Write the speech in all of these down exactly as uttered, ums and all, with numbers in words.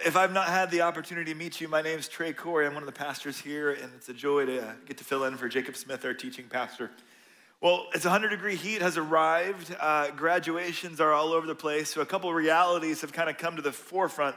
if I've not had the opportunity to meet you, my name's Trey Corey. I'm one of the pastors here, and it's a joy to uh, get to fill in for Jacob Smith, our teaching pastor. Well, it's one hundred degree heat has arrived. Uh, graduations are all over the place. So a couple of realities have kind of come to the forefront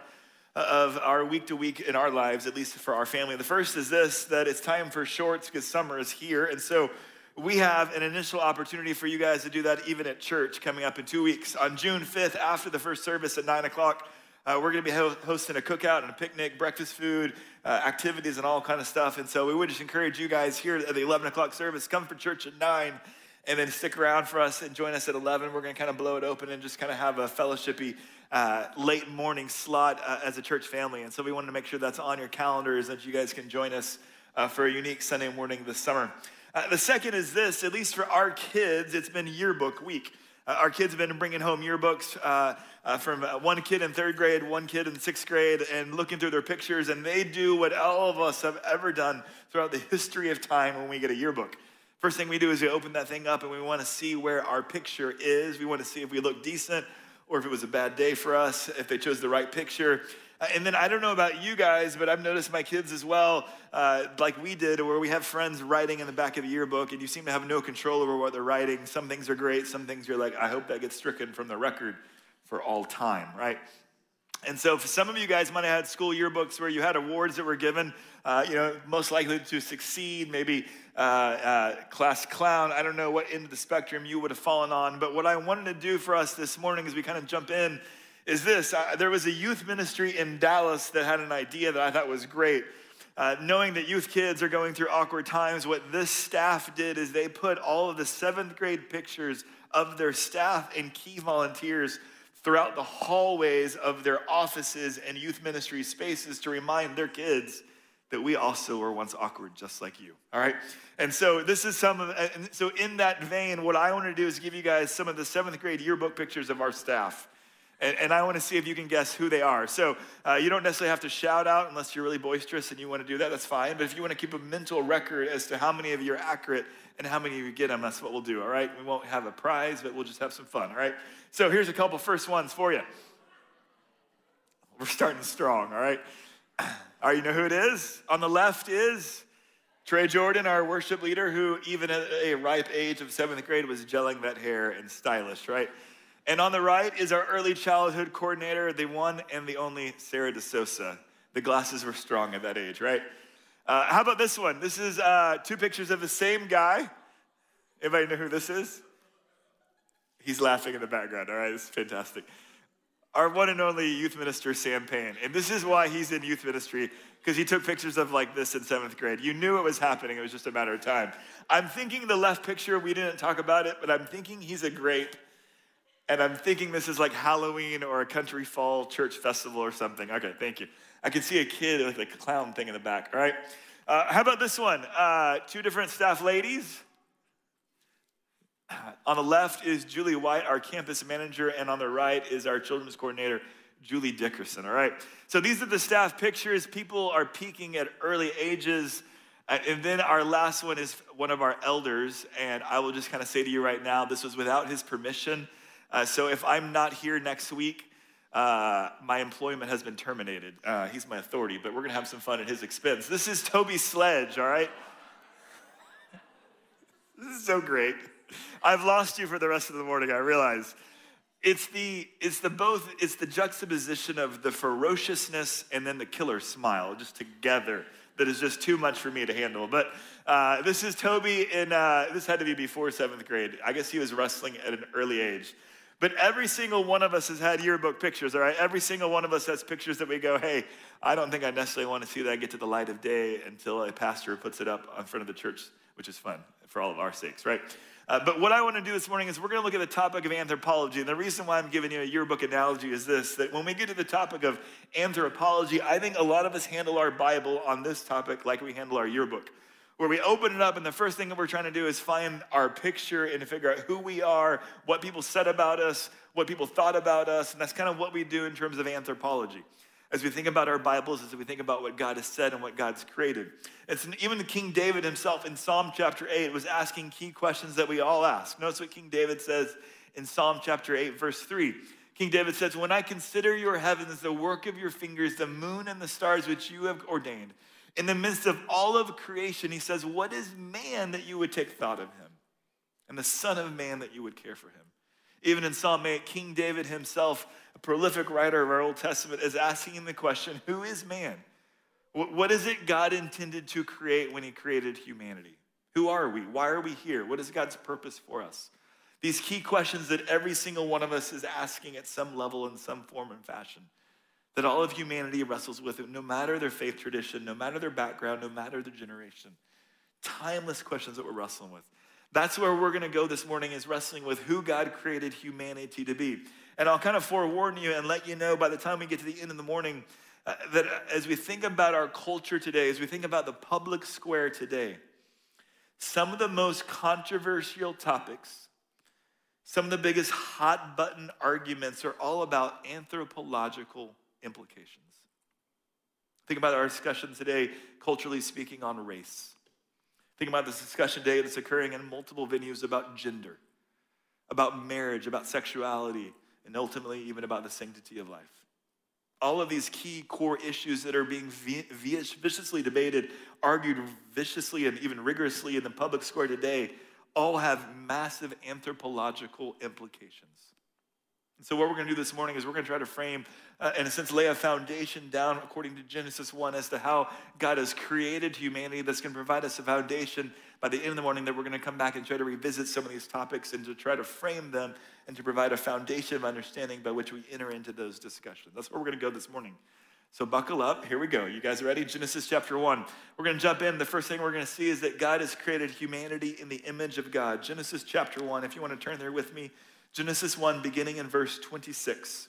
of our week to week in our lives, at least for our family. The first is this, that it's time for shorts because summer is here. And so we have an initial opportunity for you guys to do that even at church coming up in two weeks. On June fifth, after the first service at nine o'clock, uh, we're gonna be ho- hosting a cookout and a picnic, breakfast food, uh, activities and all kind of stuff. And so we would just encourage you guys here at the eleven o'clock service, come for church at nine and then stick around for us and join us at eleven. We're gonna kind of blow it open and just kind of have a fellowshipy uh, late morning slot uh, as a church family. And so we wanted to make sure that's on your calendars, that you guys can join us uh, for a unique Sunday morning this summer. Uh, the second is this, at least for our kids, it's been yearbook week. Uh, our kids have been bringing home yearbooks uh, uh, from uh, one kid in third grade, one kid in sixth grade, and looking through their pictures, and they do what all of us have ever done throughout the history of time when we get a yearbook. First thing we do is we open that thing up and we want to see where our picture is. We want to see if we look decent or if it was a bad day for us, if they chose the right picture. Uh, and then I don't know about you guys, but I've noticed my kids as well, uh, like we did, where we have friends writing in the back of the yearbook and you seem to have no control over what they're writing. Some things are great, some things you're like, I hope that gets stricken from the record for all time, right? And so for some of you guys might have had school yearbooks where you had awards that were given, uh, you know, most likely to succeed, maybe uh, uh, class clown. I don't know what end of the spectrum you would have fallen on, but what I wanted to do for us this morning as we kind of jump in is this. Uh, there was a youth ministry in Dallas that had an idea that I thought was great. Uh, knowing that youth kids are going through awkward times, what this staff did is they put all of the seventh grade pictures of their staff and key volunteers throughout the hallways of their offices and youth ministry spaces to remind their kids that we also were once awkward just like you, all right? And so this is some of, and so in that vein, what I want to do is give you guys some of the seventh grade yearbook pictures of our staff. And, and I want to see if you can guess who they are. So uh, you don't necessarily have to shout out unless you're really boisterous and you want to do that, that's fine. But if you want to keep a mental record as to how many of you are accurate and how many of you get them, that's what we'll do, all right? We won't have a prize, but we'll just have some fun, all right? So here's a couple first ones for you. We're starting strong, all right? All right, you know who it is? On the left is Trey Jordan, our worship leader, who even at a ripe age of seventh grade was gelling that hair and stylish, right? And on the right is our early childhood coordinator, the one and the only Sarah DeSosa. The glasses were strong at that age, right? Uh, how about this one? This is uh, two pictures of the same guy. Anybody know who this is? He's laughing in the background, all right? This is fantastic. Our one and only youth minister, Sam Payne. And this is why he's in youth ministry, because he took pictures of like this in seventh grade. You knew it was happening. It was just a matter of time. I'm thinking the left picture, we didn't talk about it, but I'm thinking he's a grape. And I'm thinking this is like Halloween or a country fall church festival or something. Okay, thank you. I can see a kid with a clown thing in the back, all right? Uh, how about this one? Uh, two different staff ladies. On the left is Julie White, our campus manager, and on the right is our children's coordinator, Julie Dickerson, all right? So these are the staff pictures. People are peaking at early ages. Uh, and then our last one is one of our elders, and I will just kind of say to you right now, this was without his permission. Uh, so if I'm not here next week, uh, my employment has been terminated. Uh, he's my authority, but we're gonna have some fun at his expense. This is Toby Sledge, all right? This is so great. I've lost you for the rest of the morning, I realize. It's the, it's the both, it's the juxtaposition of the ferociousness and then the killer smile, just together, that is just too much for me to handle. But uh, this is Toby in, uh, this had to be before seventh grade. I guess he was wrestling at an early age. But every single one of us has had yearbook pictures, all right? Every single one of us has pictures that we go, hey, I don't think I necessarily want to see that get to the light of day until a pastor puts it up in front of the church, which is fun for all of our sakes, right? Uh, but what I want to do this morning is we're going to look at the topic of anthropology. And the reason why I'm giving you a yearbook analogy is this, that when we get to the topic of anthropology, I think a lot of us handle our Bible on this topic like we handle our yearbook, where we open it up and the first thing that we're trying to do is find our picture and to figure out who we are, what people said about us, what people thought about us, and that's kind of what we do in terms of anthropology. As we think about our Bibles, as we think about what God has said and what God's created. It's even the King David himself in Psalm chapter eight was asking key questions that we all ask. Notice what King David says in Psalm chapter eight, verse three. King David says, when I consider your heavens, the work of your fingers, the moon and the stars which you have ordained, in the midst of all of creation, he says, what is man that you would take thought of him? And the son of man that you would care for him? Even in Psalm eight, King David himself, a prolific writer of our Old Testament, is asking the question, who is man? What is it God intended to create when he created humanity? Who are we? Why are we here? What is God's purpose for us? These key questions that every single one of us is asking at some level in some form and fashion, that all of humanity wrestles with, no matter their faith tradition, no matter their background, no matter their generation. Timeless questions that we're wrestling with. That's where we're going to go this morning, is wrestling with who God created humanity to be. And I'll kind of forewarn you and let you know by the time we get to the end of the morning uh, that as we think about our culture today, as we think about the public square today, some of the most controversial topics, some of the biggest hot button arguments are all about anthropological implications. Think about our discussion today, culturally speaking, on race. Think about this discussion today that's occurring in multiple venues about gender, about marriage, about sexuality, and ultimately even about the sanctity of life. All of these key core issues that are being viciously debated, argued viciously and even rigorously in the public square today, all have massive anthropological implications. And so what we're going to do this morning is we're going to try to frame, uh, in a sense, lay a foundation down according to Genesis one as to how God has created humanity that's going to provide us a foundation by the end of the morning that we're going to come back and try to revisit some of these topics and to try to frame them and to provide a foundation of understanding by which we enter into those discussions. That's where we're going to go this morning. So buckle up. Here we go. You guys ready? Genesis chapter one. We're going to jump in. The first thing we're going to see is that God has created humanity in the image of God. Genesis chapter one. If you want to turn there with me. Genesis one, beginning in verse twenty-six.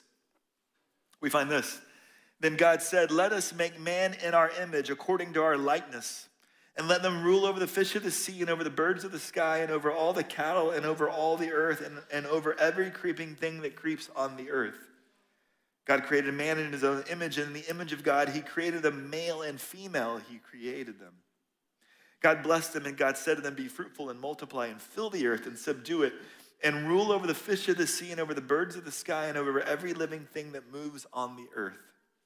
We find this. Then God said, let us make man in our image according to our likeness, and let them rule over the fish of the sea and over the birds of the sky and over all the cattle and over all the earth and, and over every creeping thing that creeps on the earth. God created man in his own image, and in the image of God, he created them, male and female, he created them. God blessed them, and God said to them, be fruitful and multiply and fill the earth and subdue it and rule over the fish of the sea and over the birds of the sky and over every living thing that moves on the earth.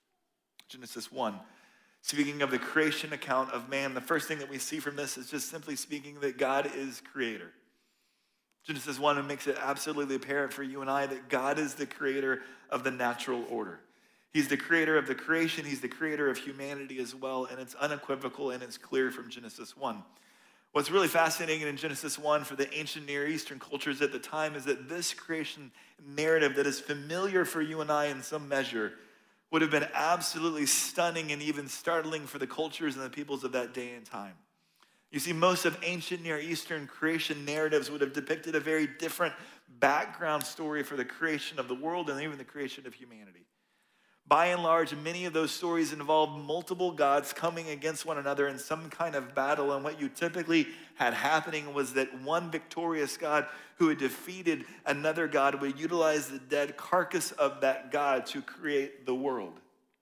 Genesis one, speaking of the creation account of man, the first thing that we see from this is just simply speaking that God is creator. Genesis one makes it absolutely apparent for you and I that God is the creator of the natural order. He's the creator of the creation. He's the creator of humanity as well, and it's unequivocal and it's clear from Genesis one. What's really fascinating in Genesis one for the ancient Near Eastern cultures at the time is that this creation narrative that is familiar for you and I in some measure would have been absolutely stunning and even startling for the cultures and the peoples of that day and time. You see, most of ancient Near Eastern creation narratives would have depicted a very different background story for the creation of the world and even the creation of humanity. By and large, many of those stories involved multiple gods coming against one another in some kind of battle, and what you typically had happening was that one victorious god who had defeated another god would utilize the dead carcass of that god to create the world.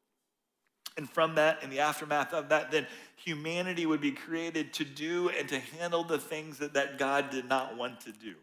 And from that, in the aftermath of that, then humanity would be created to do and to handle the things that that God did not want to do.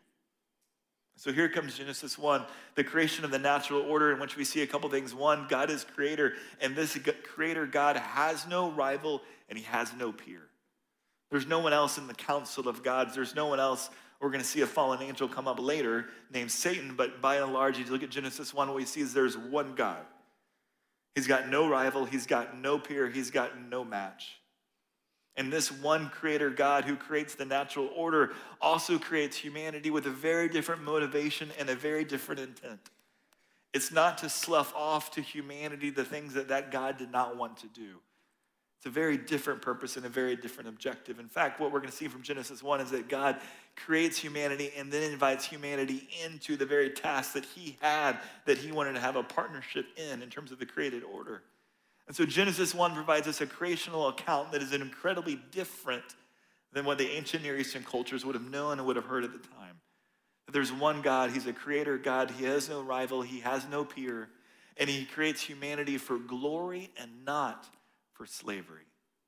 So here comes Genesis one, the creation of the natural order, in which we see a couple things. One, God is creator, and this creator God has no rival and he has no peer. There's no one else in the council of gods. There's no one else. We're going to see a fallen angel come up later named Satan, but by and large, you look at Genesis one, what we see is there's one God. He's got no rival, he's got no peer, he's got no match. And this one creator God who creates the natural order also creates humanity with a very different motivation and a very different intent. It's not to slough off to humanity the things that that God did not want to do. It's a very different purpose and a very different objective. In fact, what we're going to see from Genesis one is that God creates humanity and then invites humanity into the very task that he had, that he wanted to have a partnership in, in terms of the created order. And so Genesis one provides us a creational account that is incredibly different than what the ancient Near Eastern cultures would have known and would have heard at the time. That there's one God, he's a creator God, he has no rival, he has no peer, and he creates humanity for glory and not for slavery.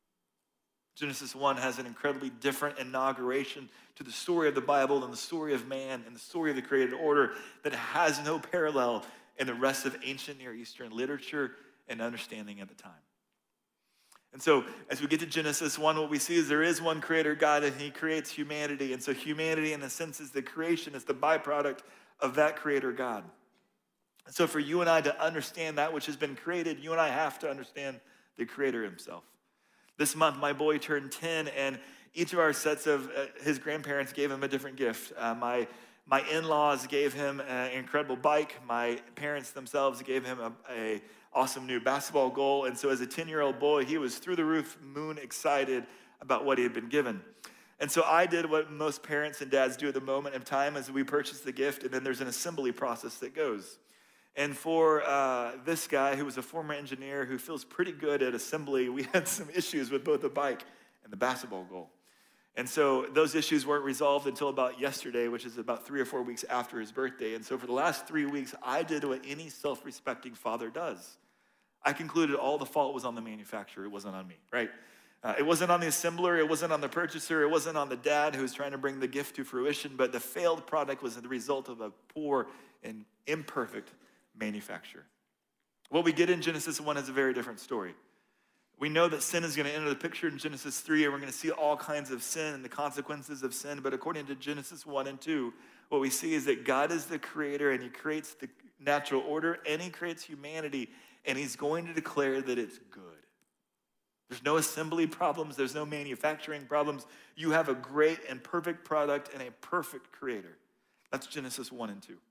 Genesis one has an incredibly different inauguration to the story of the Bible than the story of man and the story of the created order that has no parallel and the rest of ancient Near Eastern literature and understanding at the time. And so as we get to Genesis one, what we see is there is one creator God, and he creates humanity. And so humanity, in a sense, is the creation, is the byproduct of that creator God. And so for you and I to understand that which has been created, you and I have to understand the creator himself. This month, my boy turned ten, and each of our sets of uh, his grandparents gave him a different gift. Uh, my my in-laws gave him an incredible bike. My parents themselves gave him a, a awesome new basketball goal. And so as a ten-year-old boy, he was through the roof, moon excited about what he had been given. And so I did what most parents and dads do at the moment of time as we purchase the gift, and then there's an assembly process that goes. And for uh, this guy who was a former engineer who feels pretty good at assembly, we had some issues with both the bike and the basketball goal. And so those issues weren't resolved until about yesterday, which is about three or four weeks after his birthday. And so for the last three weeks, I did what any self-respecting father does. I concluded all the fault was on the manufacturer. It wasn't on me, right? Uh, it wasn't on the assembler. It wasn't on the purchaser. It wasn't on the dad who was trying to bring the gift to fruition. But the failed product was the result of a poor and imperfect manufacturer. What we get in Genesis one is a very different story. We know that sin is going to enter the picture in Genesis three, and we're going to see all kinds of sin and the consequences of sin. But according to Genesis one and two, what we see is that God is the creator, and he creates the natural order, and he creates humanity, and he's going to declare that it's good. There's no assembly problems. There's no manufacturing problems. You have a great and perfect product and a perfect creator. That's Genesis one and two.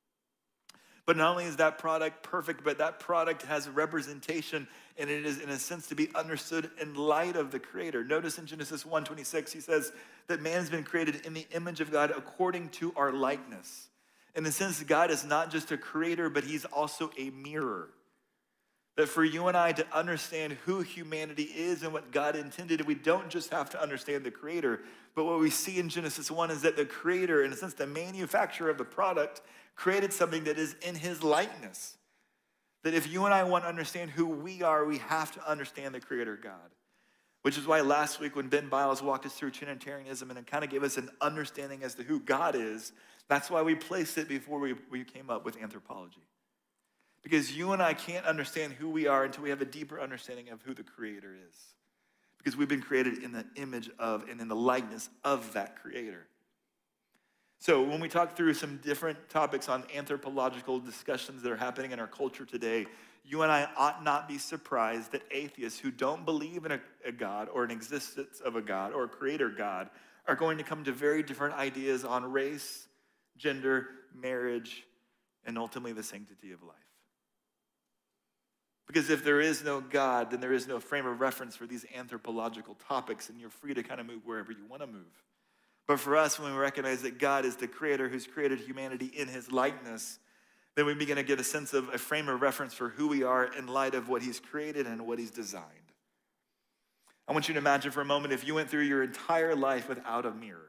But not only is that product perfect, but that product has representation, and it is, in a sense, to be understood in light of the creator. Notice in Genesis one twenty-six, he says that man has been created in the image of God according to our likeness. In a sense, God is not just a creator, but he's also a mirror. That for you and I to understand who humanity is and what God intended, we don't just have to understand the creator, but what we see in Genesis one is that the creator, in a sense, the manufacturer of the product, created something that is in his likeness. That if you and I want to understand who we are, we have to understand the creator God. Which is why last week when Ben Biles walked us through Trinitarianism and kind of gave us an understanding as to who God is, that's why we placed it before we, we came up with anthropology. Because you and I can't understand who we are until we have a deeper understanding of who the creator is. Because we've been created in the image of and in the likeness of that creator. So when we talk through some different topics on anthropological discussions that are happening in our culture today, you and I ought not be surprised that atheists who don't believe in a, a God or an existence of a God or a creator God are going to come to very different ideas on race, gender, marriage, and ultimately the sanctity of life. Because if there is no God, then there is no frame of reference for these anthropological topics, and you're free to kind of move wherever you want to move. But for us, when we recognize that God is the creator who's created humanity in his likeness, then we begin to get a sense of a frame of reference for who we are in light of what he's created and what he's designed. I want you to imagine for a moment if you went through your entire life without a mirror,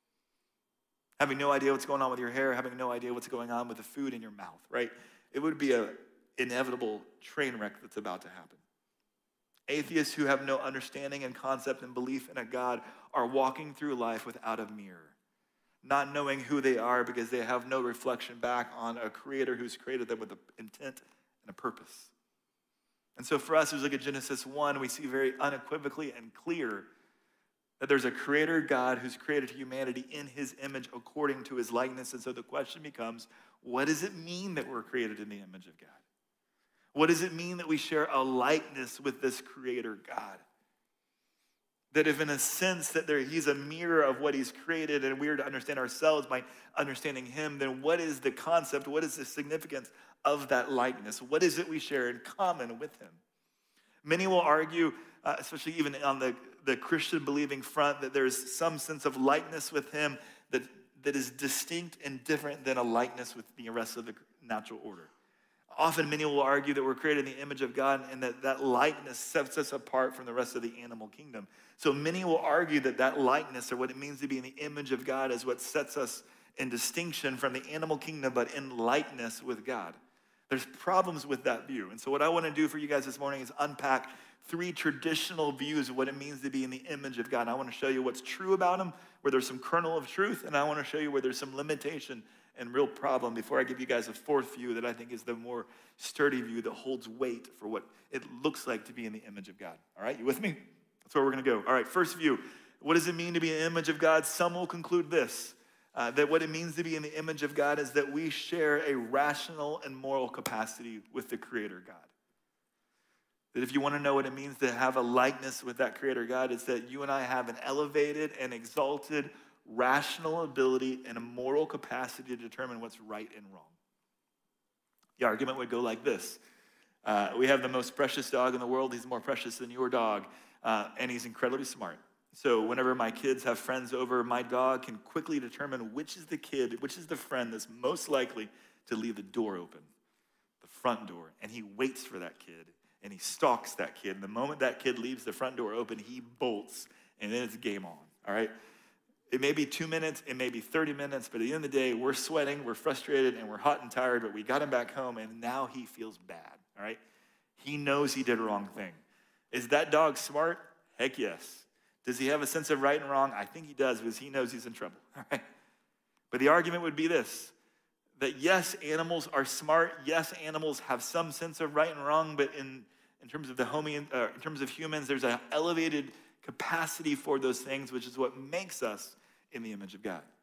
having no idea what's going on with your hair, having no idea what's going on with the food in your mouth, right? It would be an inevitable train wreck that's about to happen. Atheists who have no understanding and concept and belief in a God are walking through life without a mirror, not knowing who they are because they have no reflection back on a creator who's created them with an intent and a purpose. And so for us, as we look at Genesis one, we see very unequivocally and clear that there's a creator God who's created humanity in his image according to his likeness. And so the question becomes, what does it mean that we're created in the image of God? What does it mean that we share a likeness with this creator God? That if in a sense that there, he's a mirror of what he's created and we are to understand ourselves by understanding him, then what is the concept, what is the significance of that likeness? What is it we share in common with him? Many will argue, uh, especially even on the, the Christian believing front, that there's some sense of likeness with him that, that is distinct and different than a likeness with the rest of the natural order. Often many will argue that we're created in the image of God and that that likeness sets us apart from the rest of the animal kingdom. So many will argue that that likeness or what it means to be in the image of God is what sets us in distinction from the animal kingdom, but in likeness with God. There's problems with that view. And so what I want to do for you guys this morning is unpack three traditional views of what it means to be in the image of God. And I want to show you what's true about him, where there's some kernel of truth, and I want to show you where there's some limitation and real problem before I give you guys a fourth view that I think is the more sturdy view that holds weight for what it looks like to be in the image of God. All right, you with me? That's where we're going to go. All right, first view. What does it mean to be in the image of God? Some will conclude this, uh, that what it means to be in the image of God is that we share a rational and moral capacity with the Creator God. That if you want to know what it means to have a likeness with that Creator God, it's that you and I have an elevated and exalted rational ability and a moral capacity to determine what's right and wrong. The argument would go like this. Uh, we have the most precious dog in the world. He's more precious than your dog, uh, and he's incredibly smart. So whenever my kids have friends over, my dog can quickly determine which is the kid, which is the friend that's most likely to leave the door open, the front door, and he waits for that kid. And he stalks that kid. And the moment that kid leaves the front door open, he bolts, and then it's game on, all right? It may be two minutes, it may be thirty minutes, but at the end of the day, we're sweating, we're frustrated, and we're hot and tired, but we got him back home, and now he feels bad, all right? He knows he did a wrong thing. Is that dog smart? Heck yes. Does he have a sense of right and wrong? I think he does, because he knows he's in trouble, all right? But the argument would be this, that yes, animals are smart, yes, animals have some sense of right and wrong, but in In terms of the homie, uh, in terms of humans, there's an elevated capacity for those things, which is what makes us in the image of God.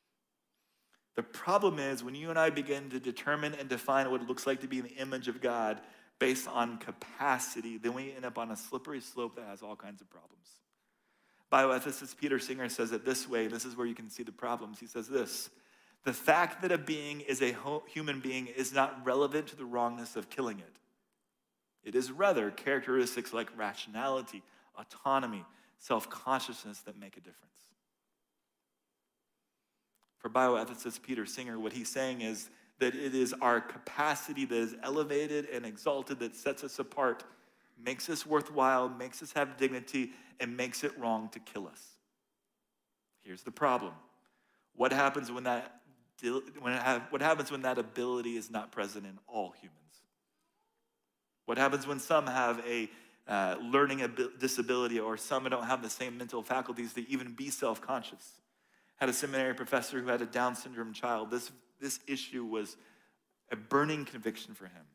The problem is when you and I begin to determine and define what it looks like to be in the image of God based on capacity, then we end up on a slippery slope that has all kinds of problems. Bioethicist Peter Singer says it this way. This is where you can see the problems. He says this: the fact that a being is a human being is not relevant to the wrongness of killing it. It is rather characteristics like rationality, autonomy, self-consciousness that make a difference. For bioethicist Peter Singer, what he's saying is that it is our capacity that is elevated and exalted that sets us apart, makes us worthwhile, makes us have dignity, and makes it wrong to kill us. Here's the problem. What happens when that, when it have, what happens when that ability is not present in all humans? What happens when some have a uh, learning ab- disability or some don't have the same mental faculties to even be self-conscious? Had a seminary professor who had a Down syndrome child. This, this issue was a burning conviction for him.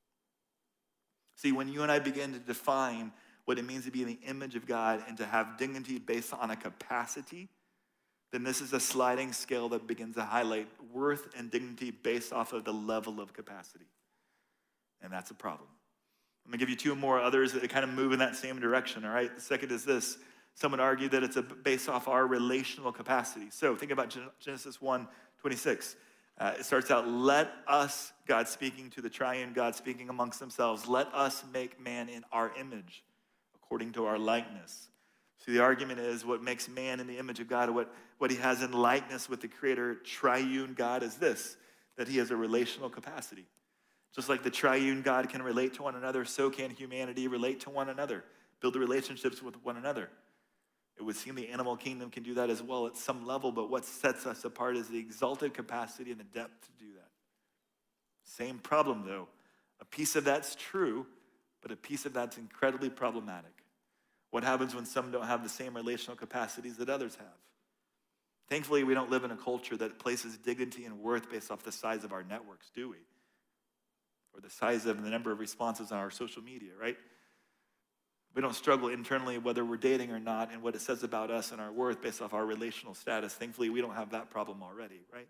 See, when you and I begin to define what it means to be in the image of God and to have dignity based on a capacity, then this is a sliding scale that begins to highlight worth and dignity based off of the level of capacity. And that's a problem. I'm going to give you two more others that kind of move in that same direction, all right? The second is this. Some would argue that it's a, based off our relational capacity. So think about Genesis one twenty-six. Uh, it starts out, let us, God speaking to the triune God speaking amongst themselves, let us make man in our image, according to our likeness. So the argument is what makes man in the image of God, what, what he has in likeness with the creator triune God is this, that he has a relational capacity. Just like the triune God can relate to one another, so can humanity relate to one another, build relationships with one another. It would seem the animal kingdom can do that as well at some level, but what sets us apart is the exalted capacity and the depth to do that. Same problem though. A piece of that's true, but a piece of that's incredibly problematic. What happens when some don't have the same relational capacities that others have? Thankfully, we don't live in a culture that places dignity and worth based off the size of our networks, do we? Or the size of the number of responses on our social media, right? We don't struggle internally whether we're dating or not and what it says about us and our worth based off our relational status. Thankfully, we don't have that problem already, right?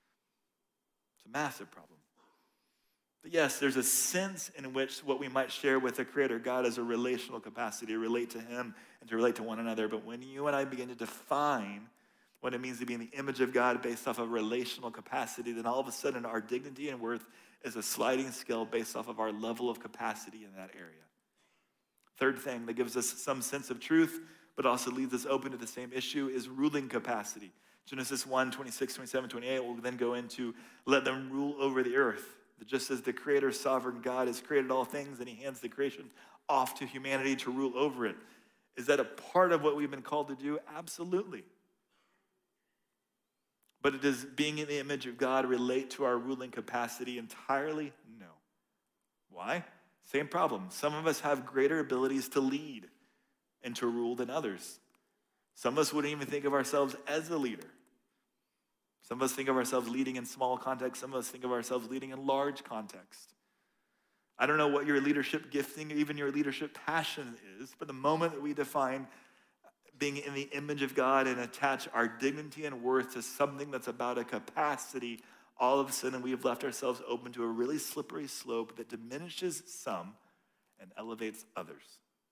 It's a massive problem. But yes, there's a sense in which what we might share with the Creator God is a relational capacity to relate to Him and to relate to one another. But when you and I begin to define what it means to be in the image of God based off of relational capacity, then all of a sudden our dignity and worth is a sliding scale based off of our level of capacity in that area. Third thing that gives us some sense of truth, but also leaves us open to the same issue is ruling capacity. Genesis one, twenty-six, twenty-seven, twenty-eight will then go into let them rule over the earth. Just as the creator, sovereign God has created all things and he hands the creation off to humanity to rule over it. Is that a part of what we've been called to do? Absolutely. But does being in the image of God relate to our ruling capacity entirely? No. Why? Same problem. Some of us have greater abilities to lead and to rule than others. Some of us wouldn't even think of ourselves as a leader. Some of us think of ourselves leading in small context. Some of us think of ourselves leading in large context. I don't know what your leadership gifting, even your leadership passion is, but the moment that we define being in the image of God and attach our dignity and worth to something that's about a capacity, all of a sudden we have left ourselves open to a really slippery slope that diminishes some and elevates others.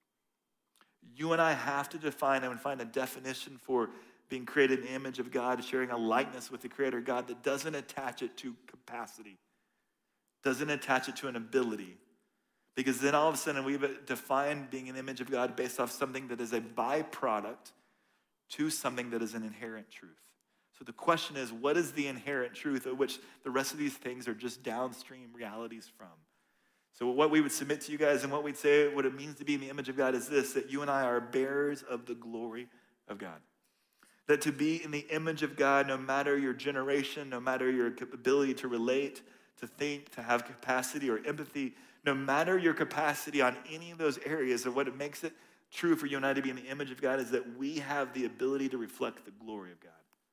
You and I have to define and find a definition for being created in the image of God, sharing a likeness with the Creator God that doesn't attach it to capacity, doesn't attach it to an ability. Because then all of a sudden we've defined being an image of God based off something that is a byproduct to something that is an inherent truth. So the question is, what is the inherent truth of which the rest of these things are just downstream realities from? So what we would submit to you guys and what we'd say, what it means to be in the image of God is this, that you and I are bearers of the glory of God. That to be in the image of God, no matter your generation, no matter your ability to relate, to think, to have capacity or empathy, no matter your capacity on any of those areas, of what it makes it true for you and I to be in the image of God is that we have the ability to reflect the glory of God.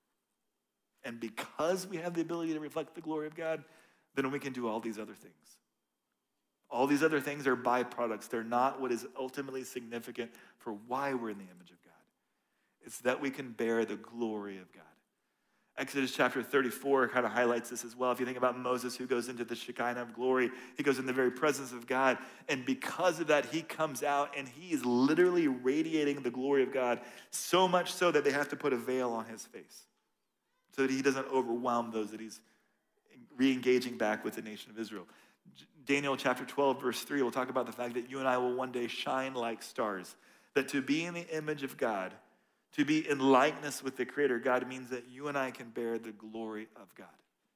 And because we have the ability to reflect the glory of God, then we can do all these other things. All these other things are byproducts. They're not what is ultimately significant for why we're in the image of God. It's that we can bear the glory of God. Exodus chapter thirty-four kind of highlights this as well. If you think about Moses who goes into the Shekinah of glory, he goes in the very presence of God. And because of that, he comes out and he is literally radiating the glory of God, so much so that they have to put a veil on his face so that he doesn't overwhelm those that he's re-engaging back with the nation of Israel. Daniel chapter twelve, verse three will talk about the fact that you and I will one day shine like stars. That to be in the image of God, to be in likeness with the Creator God, means that you and I can bear the glory of God.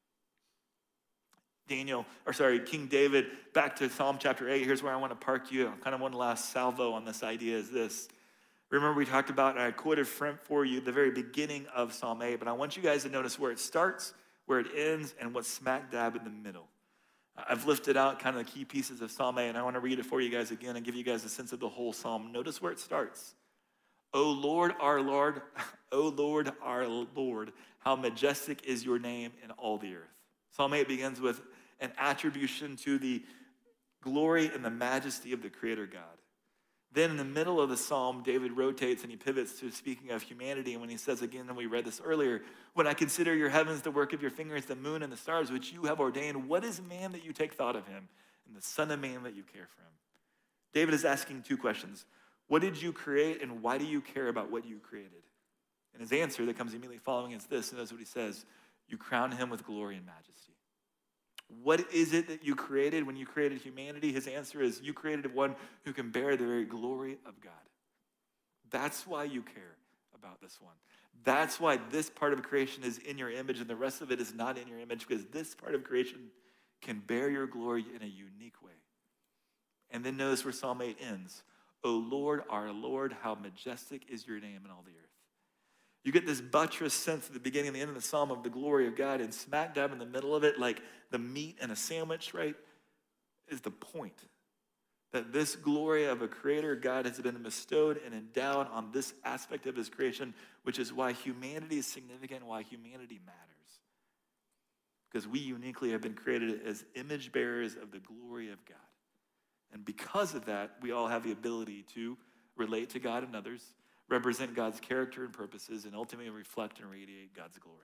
Daniel, or sorry, King David, back to Psalm chapter eight, here's where I want to park you. Kind of one last salvo on this idea is this. Remember we talked about, and I quoted for you the very beginning of Psalm eight, but I want you guys to notice where it starts, where it ends, and what's smack dab in the middle. I've lifted out kind of the key pieces of Psalm eight, and I want to read it for you guys again and give you guys a sense of the whole psalm. Notice where it starts. O Lord, our Lord, O Lord, our Lord, how majestic is your name in all the earth. Psalm eight begins with an attribution to the glory and the majesty of the Creator God. Then in the middle of the psalm, David rotates and he pivots to speaking of humanity. And when he says again, and we read this earlier, when I consider your heavens, the work of your fingers, the moon and the stars, which you have ordained, what is man that you take thought of him, and the son of man that you care for him? David is asking two questions. What did you create, and why do you care about what you created? And his answer that comes immediately following is this, and that's what he says. You crown him with glory and majesty. What is it that you created when you created humanity? His answer is you created one who can bear the very glory of God. That's why you care about this one. That's why this part of creation is in your image and the rest of it is not in your image, because this part of creation can bear your glory in a unique way. And then notice where Psalm eight ends. O Lord, our Lord, how majestic is your name in all the earth. You get this buttress sense at the beginning and the end of the psalm of the glory of God, and smack dab in the middle of it, like the meat in a sandwich, right, is the point. That this glory of a creator God has been bestowed and endowed on this aspect of his creation, which is why humanity is significant, why humanity matters. Because we uniquely have been created as image bearers of the glory of God. And because of that, we all have the ability to relate to God and others, represent God's character and purposes, and ultimately reflect and radiate God's glory.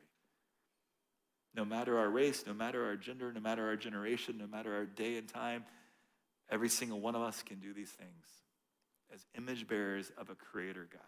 No matter our race, no matter our gender, no matter our generation, no matter our day and time, every single one of us can do these things as image bearers of a creator God.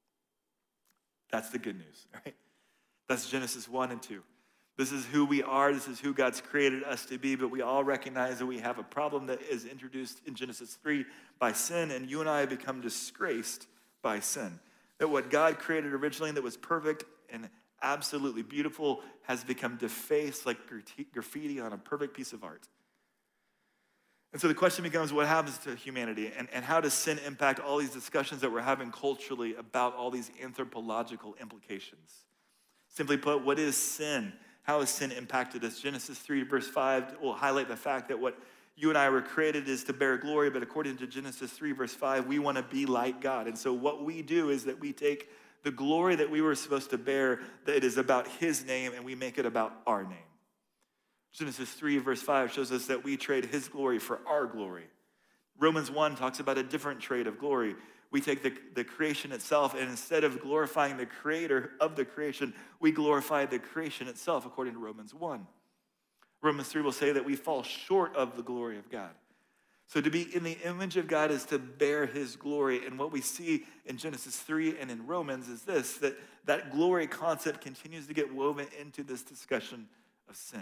That's the good news, right? That's Genesis one and two. This is who we are. This is who God's created us to be. But we all recognize that we have a problem that is introduced in Genesis three by sin. And you and I have become disgraced by sin. That what God created originally that was perfect and absolutely beautiful has become defaced like graffiti on a perfect piece of art. And so the question becomes, what happens to humanity? And, and how does sin impact all these discussions that we're having culturally about all these anthropological implications? Simply put, what is sin? How has sin impacted us? Genesis three, verse five will highlight the fact that what you and I were created is to bear glory, but according to Genesis three, verse five, we want to be like God. And so what we do is that we take the glory that we were supposed to bear, that it is about his name, and we make it about our name. Genesis three, verse five shows us that we trade his glory for our glory. Romans one talks about a different trade of glory. We take the, the creation itself, and instead of glorifying the creator of the creation, we glorify the creation itself, according to Romans one. Romans three will say that we fall short of the glory of God. So to be in the image of God is to bear his glory. And what we see in Genesis three and in Romans is this, that that glory concept continues to get woven into this discussion of sin.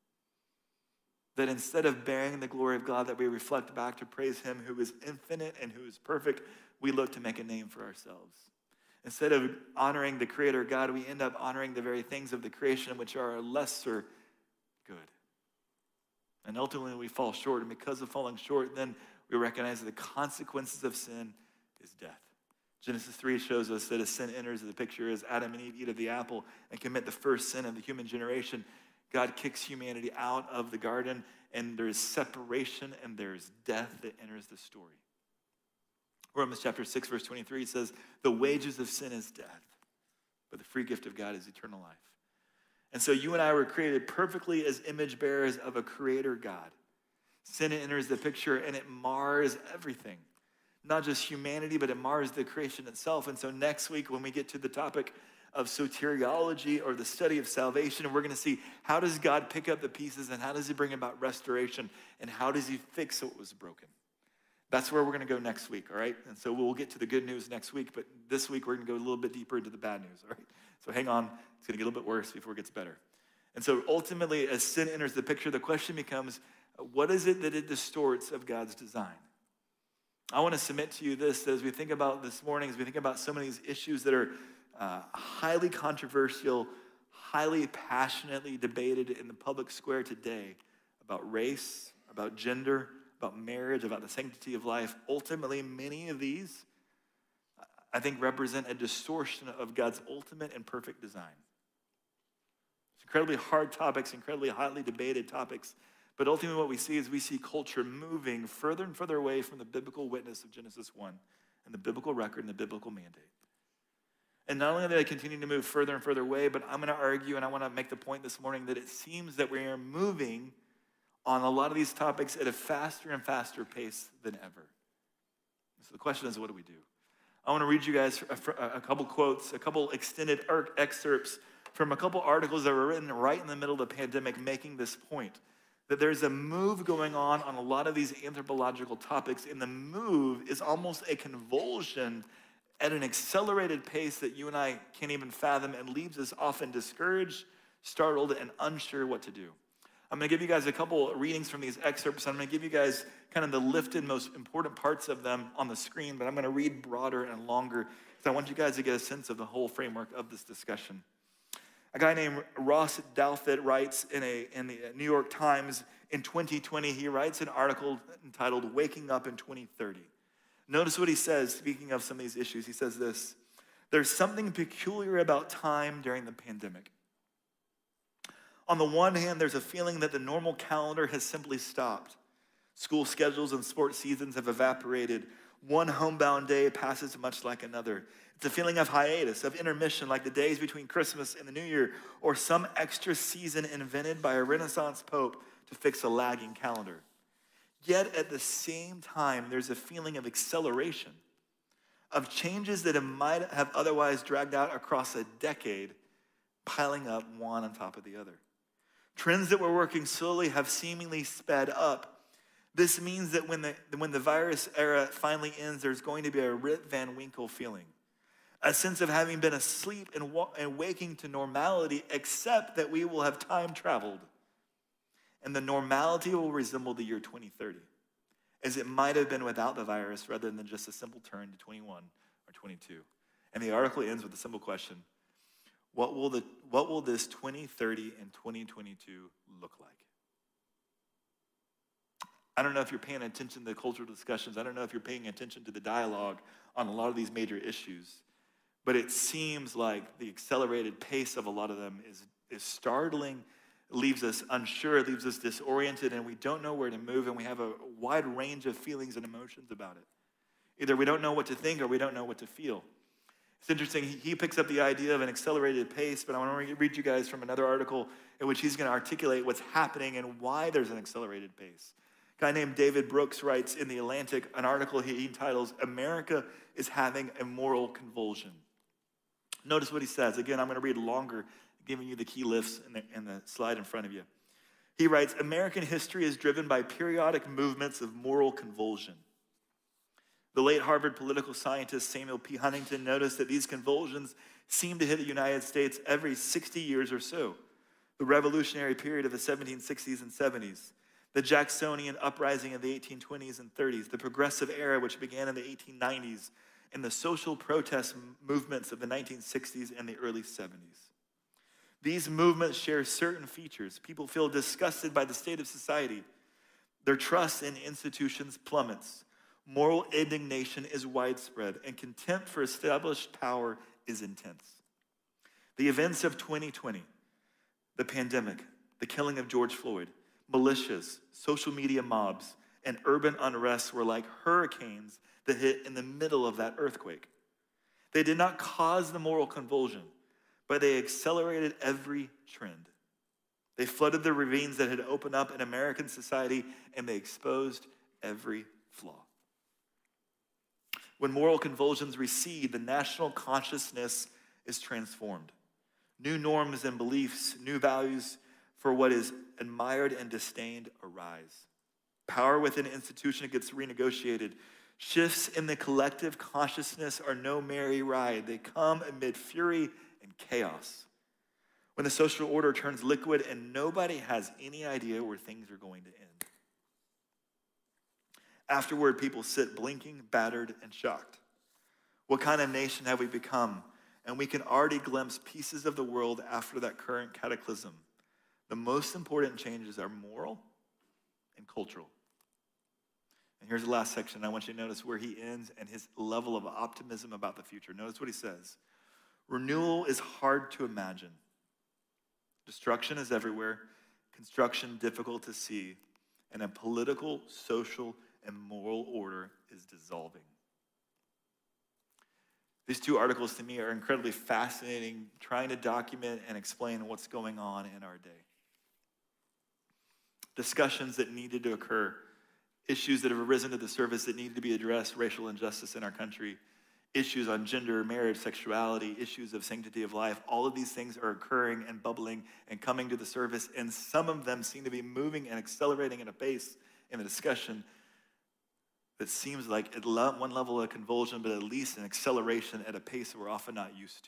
That instead of bearing the glory of God, that we reflect back to praise him who is infinite and who is perfect, we look to make a name for ourselves. Instead of honoring the creator God, we end up honoring the very things of the creation which are lesser good. And ultimately we fall short, and because of falling short, then we recognize that the consequences of sin is death. Genesis three shows us that as sin enters the picture, as Adam and Eve eat of the apple and commit the first sin of the human generation, God kicks humanity out of the garden, and there's separation and there's death that enters the story. Romans chapter six, verse twenty-three says, the wages of sin is death, but the free gift of God is eternal life. And so you and I were created perfectly as image bearers of a creator God. Sin enters the picture and it mars everything. Not just humanity, but it mars the creation itself. And so next week when we get to the topic of soteriology, or the study of salvation, and we're going to see how does God pick up the pieces, and how does he bring about restoration, and how does he fix what was broken. That's where we're going to go next week, all right? And so we'll get to the good news next week, but this week we're going to go a little bit deeper into the bad news, all right? So hang on, it's going to get a little bit worse before it gets better. And so ultimately, as sin enters the picture, the question becomes, what is it that it distorts of God's design? I want to submit to you this, that as we think about this morning, as we think about some of these issues that are uh, highly controversial, highly passionately debated in the public square today, about race, about gender, about marriage, about the sanctity of life, ultimately many of these, I think, represent a distortion of God's ultimate and perfect design. It's incredibly hard topics, incredibly hotly debated topics, but ultimately what we see is we see culture moving further and further away from the biblical witness of Genesis one and the biblical record and the biblical mandate. And not only do they continue to move further and further away, but I'm going to argue, and I want to make the point this morning, that it seems that we are moving on a lot of these topics at a faster and faster pace than ever. So the question is, what do we do? I want to read you guys a, a couple quotes, a couple extended excerpts from a couple articles that were written right in the middle of the pandemic, making this point, that there's a move going on on a lot of these anthropological topics, and the move is almost a convulsion at an accelerated pace that you and I can't even fathom, and leaves us often discouraged, startled, and unsure what to do. I'm going to give you guys a couple readings from these excerpts. I'm going to give you guys kind of the lifted, most important parts of them on the screen, but I'm going to read broader and longer because I want you guys to get a sense of the whole framework of this discussion. A guy named Ross Douthat writes in, a, in the New York Times in twenty twenty, he writes an article entitled Waking Up in twenty thirty. Notice what he says, speaking of some of these issues. He says this: there's something peculiar about time during the pandemic. On the one hand, there's a feeling that the normal calendar has simply stopped. School schedules and sports seasons have evaporated. One homebound day passes much like another. It's a feeling of hiatus, of intermission, like the days between Christmas and the New Year, or some extra season invented by a Renaissance pope to fix a lagging calendar. Yet at the same time, there's a feeling of acceleration, of changes that might have otherwise dragged out across a decade, piling up one on top of the other. Trends that were working slowly have seemingly sped up. This means that when the, when the virus era finally ends, there's going to be a Rip Van Winkle feeling, a sense of having been asleep and, wa- and waking to normality, except that we will have time traveled. And the normality will resemble the year twenty thirty, as it might have been without the virus rather than just a simple turn to twenty-one or twenty-two. And the article ends with a simple question: What will, the, what will this twenty thirty and twenty twenty-two look like? I don't know if you're paying attention to the cultural discussions. I don't know if you're paying attention to the dialogue on a lot of these major issues. But it seems like the accelerated pace of a lot of them is, is startling It leaves us unsure, it leaves us disoriented, and we don't know where to move, and we have a wide range of feelings and emotions about it. Either we don't know what to think or we don't know what to feel. It's interesting, he picks up the idea of an accelerated pace, but I want to read you guys from another article in which he's going to articulate what's happening and why there's an accelerated pace. A guy named David Brooks writes in The Atlantic an article he titles, "America is Having a Moral Convulsion." Notice what he says. Again, I'm going to read longer, giving you the key lifts in the, in the slide in front of you. He writes, "American history is driven by periodic movements of moral convulsion. The late Harvard political scientist Samuel P. Huntington noticed that these convulsions seem to hit the United States every sixty years or so. The revolutionary period of the seventeen sixties and seventies, the Jacksonian uprising of the eighteen twenties and thirties, the progressive era which began in the eighteen nineties, and the social protest movements of the nineteen sixties and the early seventies. These movements share certain features. People feel disgusted by the state of society. Their trust in institutions plummets. Moral indignation is widespread, and contempt for established power is intense. The events of twenty twenty, the pandemic, the killing of George Floyd, militias, social media mobs, and urban unrest were like hurricanes that hit in the middle of that earthquake. They did not cause the moral convulsion, but they accelerated every trend. They flooded the ravines that had opened up in American society, and they exposed every flaw. When moral convulsions recede, the national consciousness is transformed. New norms and beliefs, new values for what is admired and disdained arise. Power within an institution gets renegotiated. Shifts in the collective consciousness are no merry ride. They come amid fury and chaos. When the social order turns liquid and nobody has any idea where things are going to end. Afterward, people sit blinking, battered, and shocked. What kind of nation have we become? And we can already glimpse pieces of the world after that current cataclysm. The most important changes are moral and cultural. And here's the last section. I want you to notice where he ends and his level of optimism about the future. Notice what he says. Renewal is hard to imagine. Destruction is everywhere. Construction difficult to see. And a political, social, and moral order is dissolving. These two articles to me are incredibly fascinating, trying to document and explain what's going on in our day. Discussions that needed to occur, issues that have arisen to the surface that needed to be addressed, racial injustice in our country, issues on gender, marriage, sexuality, issues of sanctity of life, all of these things are occurring and bubbling and coming to the surface, and some of them seem to be moving and accelerating at a pace in the discussion that seems like at one level a convulsion, but at least an acceleration at a pace that we're often not used to.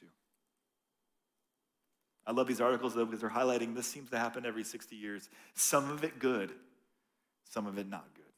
I love these articles, though, because they're highlighting this seems to happen every sixty years. Some of it good, some of it not good.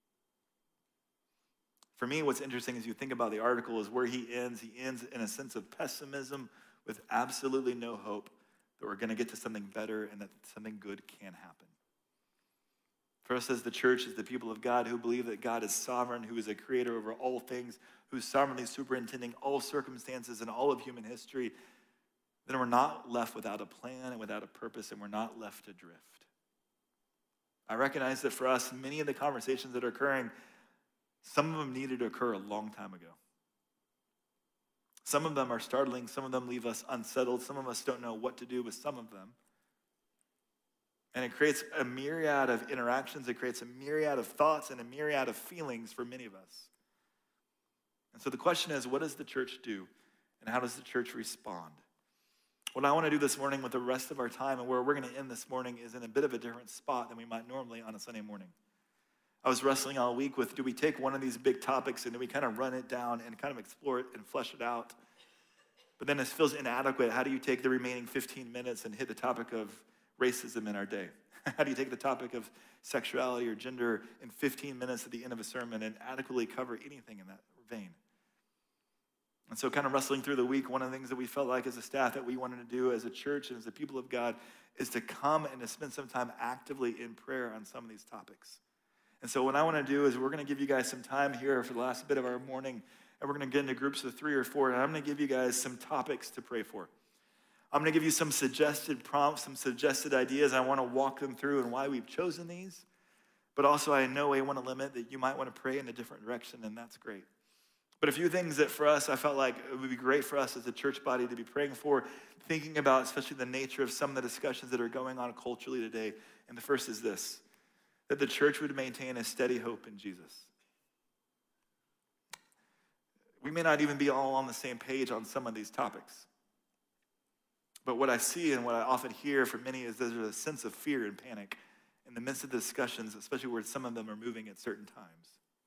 For me, what's interesting as you think about the article is where he ends. He ends in a sense of pessimism with absolutely no hope that we're going to get to something better and that something good can happen. For us as the church, as the people of God who believe that God is sovereign, who is a creator over all things, who's sovereignly superintending all circumstances and all of human history, then we're not left without a plan and without a purpose, and we're not left adrift. I recognize that for us, many of the conversations that are occurring, some of them needed to occur a long time ago. Some of them are startling. Some of them leave us unsettled. Some of us don't know what to do with some of them. And it creates a myriad of interactions. It creates a myriad of thoughts and a myriad of feelings for many of us. And so the question is, what does the church do? And how does the church respond? What I want to do this morning with the rest of our time and where we're going to end this morning is in a bit of a different spot than we might normally on a Sunday morning. I was wrestling all week with, do we take one of these big topics and do we kind of run it down and kind of explore it and flesh it out? But then it feels inadequate. How do you take the remaining fifteen minutes and hit the topic of racism in our day? How do you take the topic of sexuality or gender in fifteen minutes at the end of a sermon and adequately cover anything in that vein? And so kind of wrestling through the week, one of the things that we felt like as a staff that we wanted to do as a church and as a people of God is to come and to spend some time actively in prayer on some of these topics. And so what I want to do is we're going to give you guys some time here for the last bit of our morning, and we're going to get into groups of three or four, and I'm going to give you guys some topics to pray for. I'm going to give you some suggested prompts, some suggested ideas. I want to walk them through and why we've chosen these. But also, I in no way want to limit that you might want to pray in a different direction, and that's great. But a few things that for us, I felt like it would be great for us as a church body to be praying for, thinking about especially the nature of some of the discussions that are going on culturally today. And the first is this, that the church would maintain a steady hope in Jesus. We may not even be all on the same page on some of these topics. But what I see and what I often hear from many is there's a sense of fear and panic in the midst of the discussions, especially where some of them are moving at certain times.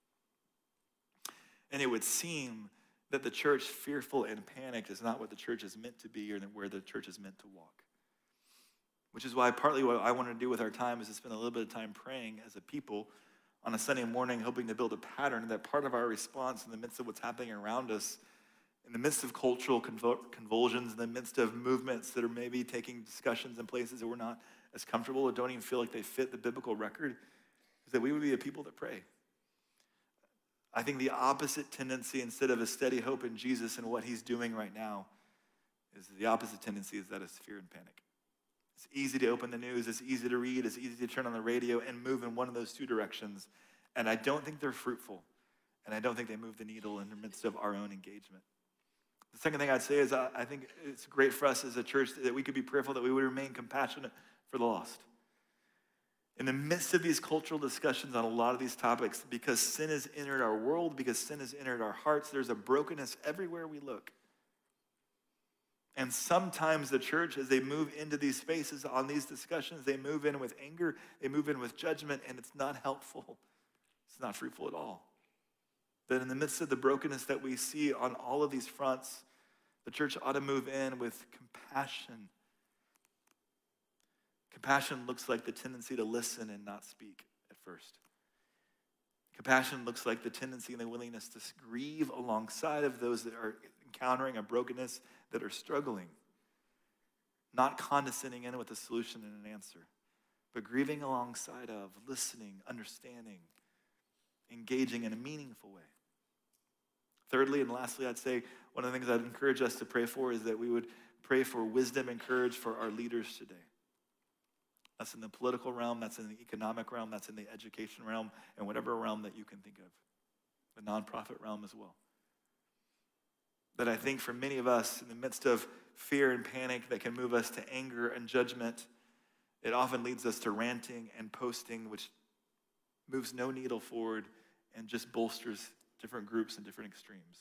And it would seem that the church, fearful and panicked, is not what the church is meant to be or where the church is meant to walk. Which is why partly what I want to do with our time is to spend a little bit of time praying as a people on a Sunday morning, hoping to build a pattern that part of our response in the midst of what's happening around us, in the midst of cultural convul- convulsions, in the midst of movements that are maybe taking discussions in places that we're not as comfortable or don't even feel like they fit the biblical record, is that we would be a people that pray. I think the opposite tendency, instead of a steady hope in Jesus and what he's doing right now, is the opposite tendency is that it's fear and panic. It's easy to open the news, it's easy to read, it's easy to turn on the radio and move in one of those two directions. And I don't think they're fruitful. And I don't think they move the needle in the midst of our own engagement. The second thing I'd say is I, I think it's great for us as a church that we could be prayerful that we would remain compassionate for the lost. In the midst of these cultural discussions on a lot of these topics, because sin has entered our world, because sin has entered our hearts, there's a brokenness everywhere we look. And sometimes the church, as they move into these spaces on these discussions, they move in with anger, they move in with judgment, and it's not helpful. It's not fruitful at all. That in the midst of the brokenness that we see on all of these fronts, the church ought to move in with compassion. Compassion looks like the tendency to listen and not speak at first. Compassion looks like the tendency and the willingness to grieve alongside of those that are encountering a brokenness, that are struggling. Not condescending in with a solution and an answer, but grieving alongside of, listening, understanding, engaging in a meaningful way. Thirdly and lastly, I'd say one of the things I'd encourage us to pray for is that we would pray for wisdom and courage for our leaders today. That's in the political realm, that's in the economic realm, that's in the education realm, and whatever realm that you can think of. The nonprofit realm as well. That I think for many of us, in the midst of fear and panic that can move us to anger and judgment, it often leads us to ranting and posting, which moves no needle forward and just bolsters different groups and different extremes.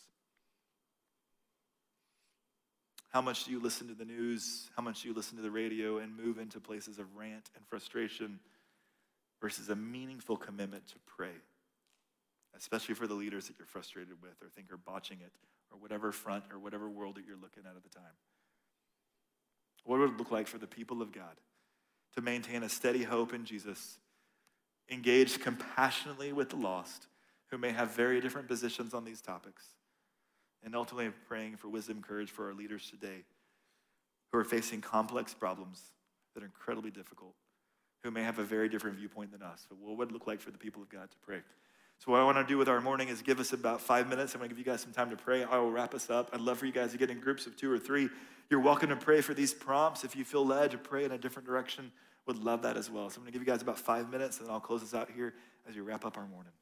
How much do you listen to the news? How much do you listen to the radio and move into places of rant and frustration versus a meaningful commitment to pray, especially for the leaders that you're frustrated with or think are botching it or whatever front or whatever world that you're looking at at the time? What would it look like for the people of God to maintain a steady hope in Jesus, engage compassionately with the lost who may have very different positions on these topics, and ultimately praying for wisdom and courage for our leaders today who are facing complex problems that are incredibly difficult, who may have a very different viewpoint than us. But what would it look like for the people of God to pray? So what I want to do with our morning is give us about five minutes. I'm going to give you guys some time to pray. I will wrap us up. I'd love for you guys to get in groups of two or three. You're welcome to pray for these prompts. If you feel led to pray in a different direction, would love that as well. So I'm going to give you guys about five minutes, and then I'll close this out here as we wrap up our morning.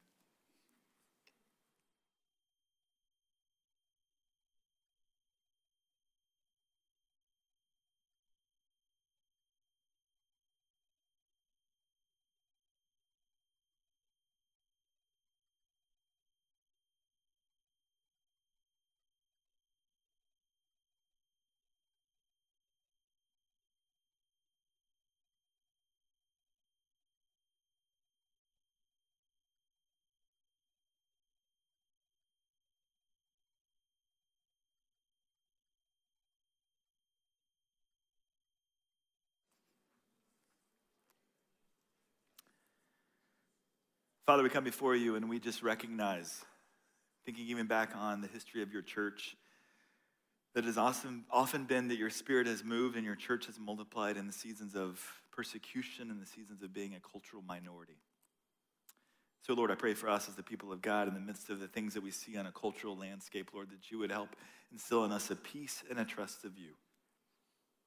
Father, we come before you and we just recognize, thinking even back on the history of your church, that it has often, often been that your spirit has moved and your church has multiplied in the seasons of persecution and the seasons of being a cultural minority. So, Lord, I pray for us as the people of God in the midst of the things that we see on a cultural landscape, Lord, that you would help instill in us a peace and a trust of you.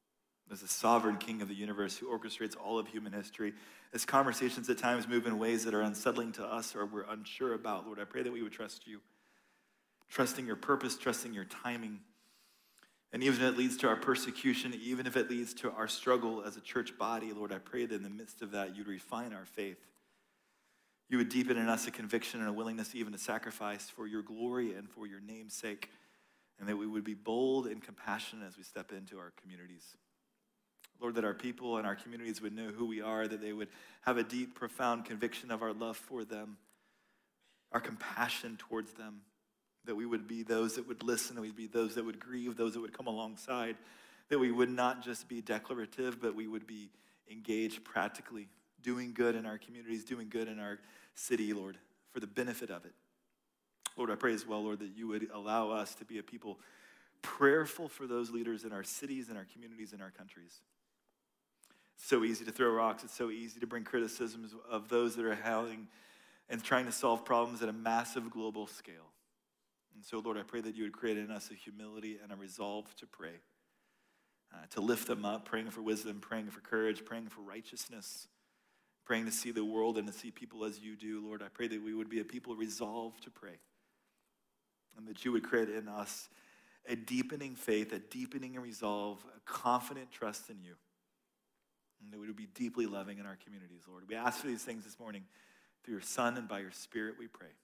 as the sovereign king of the universe who orchestrates all of human history. As conversations at times move in ways that are unsettling to us or we're unsure about, Lord, I pray that we would trust you, trusting your purpose, trusting your timing. And even if it leads to our persecution, even if it leads to our struggle as a church body, Lord, I pray that in the midst of that, you'd refine our faith. You would deepen in us a conviction and a willingness even to sacrifice for your glory and for your name's sake, and that we would be bold and compassionate as we step into our communities. Lord, that our people and our communities would know who we are, that they would have a deep, profound conviction of our love for them, our compassion towards them, that we would be those that would listen, that we'd be those that would grieve, those that would come alongside, that we would not just be declarative, but we would be engaged practically, doing good in our communities, doing good in our city, Lord, for the benefit of it. Lord, I pray as well, Lord, that you would allow us to be a people prayerful for those leaders in our cities, in our communities, in our countries. It's so easy to throw rocks. It's so easy to bring criticisms of those that are howling and trying to solve problems at a massive global scale. And so, Lord, I pray that you would create in us a humility and a resolve to pray, uh, to lift them up, praying for wisdom, praying for courage, praying for righteousness, praying to see the world and to see people as you do. Lord, I pray that we would be a people resolved to pray, and that you would create in us a deepening faith, a deepening resolve, a confident trust in you, and that we would be deeply loving in our communities, Lord. We ask for these things this morning through your Son and by your Spirit we pray.